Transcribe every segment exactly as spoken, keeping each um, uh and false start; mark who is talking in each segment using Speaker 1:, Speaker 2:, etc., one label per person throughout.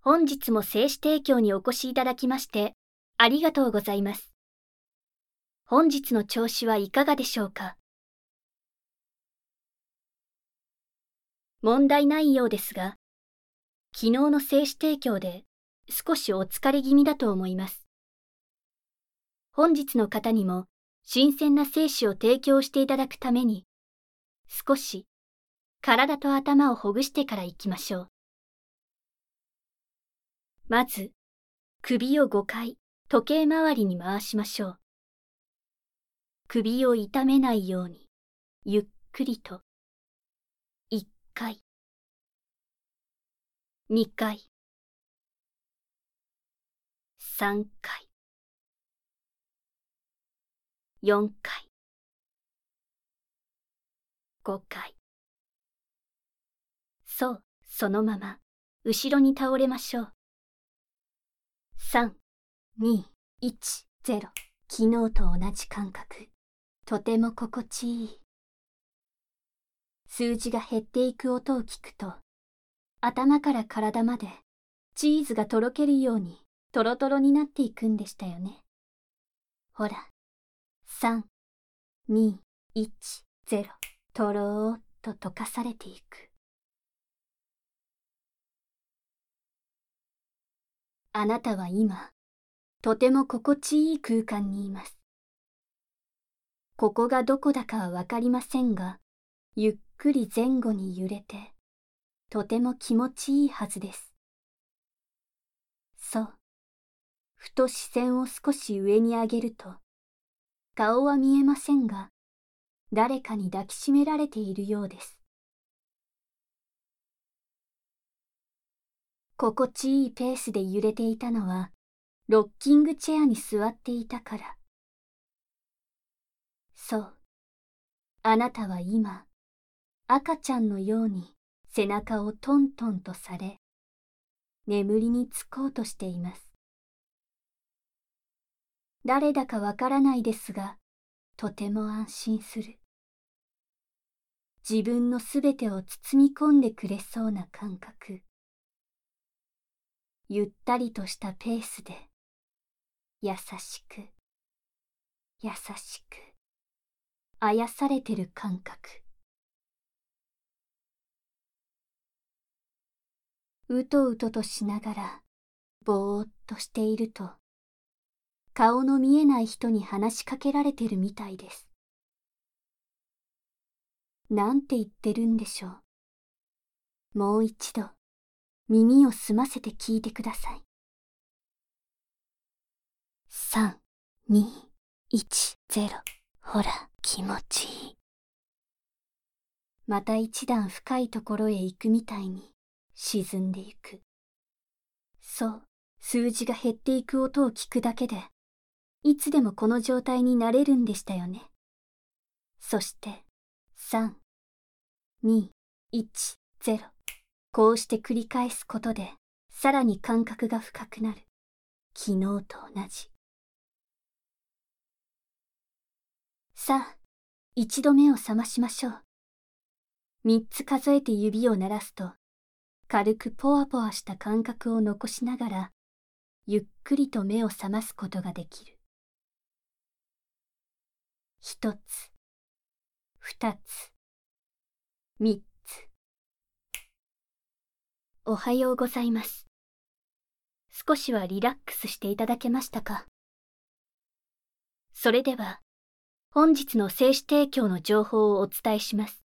Speaker 1: 本日も精子提供にお越しいただきまして、ありがとうございます。本日の調子はいかがでしょうか。問題ないようですが、昨日の精子提供で少しお疲れ気味だと思います。本日の方にも新鮮な精子を提供していただくために、少し体と頭をほぐしてから行きましょう。まず、首をごかい時計回りに回しましょう。首を痛めないように、ゆっくりと。いっかい、にかい、さんかい、よんかい、ごかい。そう、そのまま、後ろに倒れましょう。さん、に、いち、ゼロ。昨日と同じ感覚。とても心地いい。数字が減っていく音を聞くと、頭から体までチーズがとろけるようにトロトロになっていくんでしたよね。ほら、さん、に、いち、ゼロ。とろーっと溶かされていく。あなたは今、とても心地いい空間にいます。ここがどこだかはわかりませんが、ゆっくり前後に揺れて、とても気持ちいいはずです。そう。ふと視線を少し上に上げると、顔は見えませんが、誰かに抱きしめられているようです。心地いいペースで揺れていたのは、ロッキングチェアに座っていたから。そう。あなたは今、赤ちゃんのように背中をトントンとされ、眠りにつこうとしています。誰だかわからないですが、とても安心する。自分のすべてを包み込んでくれそうな感覚。ゆったりとしたペースで、優しく、優しく、あやされてる感覚。うとうととしながら、ぼーっとしていると、顔の見えない人に話しかけられてるみたいです。なんて言ってるんでしょう。もう一度、耳を澄ませて聞いてください。さん、に、いち、ゼロ。ほら、気持ちいい。また一段深いところへ行くみたいに沈んでいく。そう、数字が減っていく音を聞くだけで、いつでもこの状態になれるんでしたよね。そして、さん、に、いち、ゼロ。こうして繰り返すことで、さらに感覚が深くなる。昨日と同じ。さあ、一度目を覚ましましょう。三つ数えて指を鳴らすと、軽くポワポワした感覚を残しながら、ゆっくりと目を覚ますことができる。一つ、二つ、三つ。おはようございます。少しはリラックスしていただけましたか？それでは、本日の精子提供の情報をお伝えします。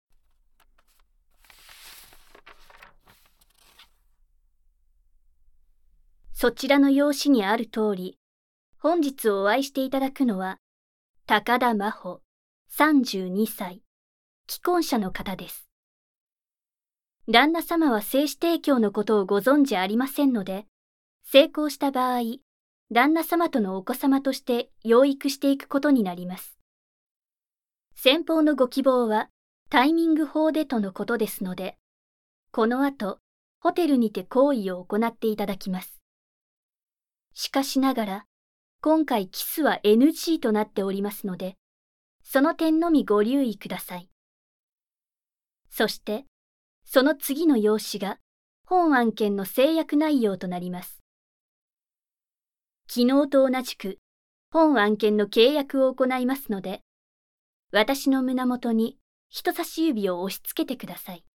Speaker 1: そちらの用紙にある通り、本日お会いしていただくのは、高田真帆、さんじゅうにさい、既婚者の方です。旦那様は精子提供のことをご存知ありませんので、成功した場合、旦那様とのお子様として養育していくことになります。先方のご希望はタイミング法でとのことですので、この後、ホテルにて行為を行っていただきます。しかしながら、今回キスは エヌジー となっておりますので、その点のみご留意ください。そして、その次の用紙が本案件の制約内容となります。昨日と同じく、本案件の契約を行いますので、私の胸元に人差し指を押し付けてください。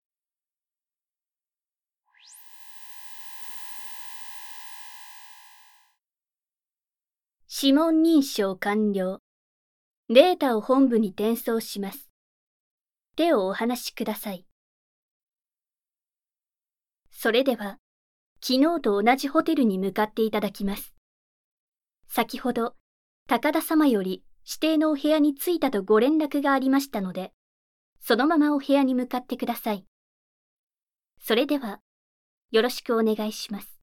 Speaker 1: 指紋認証完了。データを本部に転送します。手をお離しください。それでは、昨日と同じホテルに向かっていただきます。先ほど、高田様より指定のお部屋に着いたとご連絡がありましたので、そのままお部屋に向かってください。それでは、よろしくお願いします。